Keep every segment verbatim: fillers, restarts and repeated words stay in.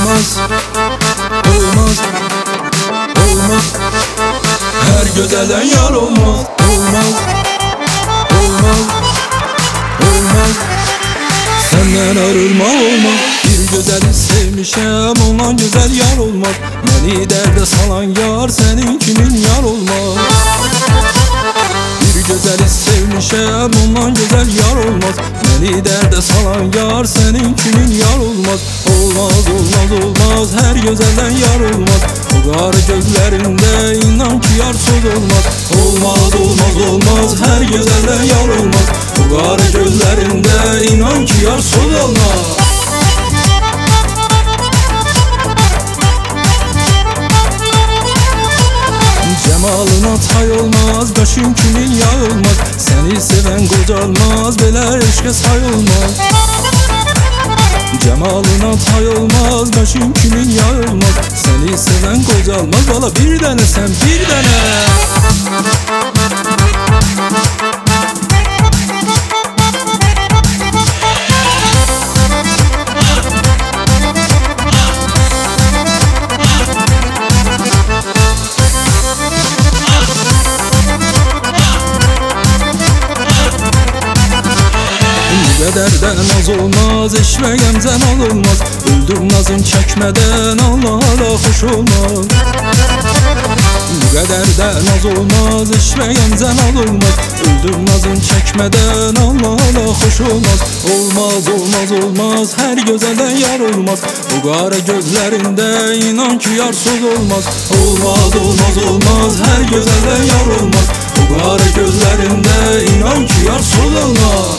olmaz, olmaz, olmaz. Her gözəldən yar olmaz, olmaz, olmaz, olmaz. Senden ayrılma olmaz. Bir gözəli sevmişəm, ondan gözəl yar olmaz. Məni dərdə salan yar, sənin kimin yar olmaz. Bir gözəli sevmişəm, ondan gözəl yar olmaz. Məni dərdə salan yar, sənin kimin yar olmaz. Olmaz, olmaz, olmaz, hər gözəldən yar olmaz. O qarı gözlərində inan ki yarsız olmaz. Olmaz, olmaz, olmaz, hər gözəldən yar olmaz. O qarı gözlərində inan ki yarsız olmaz. Cemalına tay olmaz, qaşın kimin yay olmaz. Səni sevən qocalmaz, belə eşqə say olmaz. Cemalına tay olmaz, qaşın kimin yay olmaz. Səni sevən qocalmaz, bala bir dənə sən bir dənə. Qədərdən az olmaz, eşməyəm zəmal olmaz. Öldüm nazın çəkmədən, Allah'a xoş olmaz. Qədərdən az olmaz, eşməyəm zəmal olmaz. Öldüm nazın çəkmədən, Allah'a xoş olmaz. Olmaz, olmaz, olmaz, hər gözəldən yar olmaz. O qara gözlərində inan ki yarsız olmaz. Olmaz, olmaz, olmaz, hər gözəldən yar olmaz. O qara gözlərində inan ki yarsız olmaz.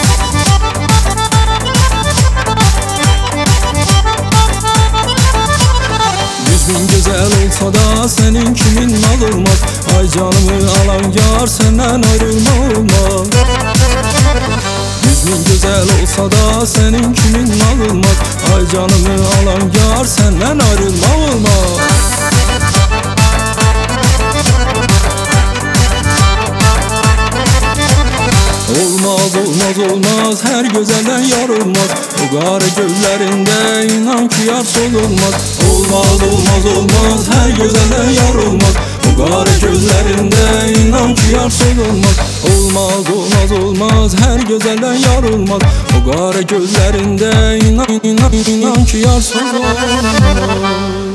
Yüzün güzel olsa da senin kimin mal olmaz. Ay canımı alan yar, senden ayrılma olmaz. Yüzün güzel olsa da senin kimin mal olmaz. Ay canımı alan yar, senden ayrılma olmaz. Olmaz, olmaz, olmaz, her gözəldən yar olmaz. O qara gözlərində inan ki yarsız olmaz. Olmaz, olmaz, olmaz, her gözəldən yar olmaz. O qara gözlərində inan ki yarsız olmaz. Olmaz, olmaz, olmaz, her gözəldən yar olmaz. O qara gözlərində inan, inan, inan ki yarsız olmaz.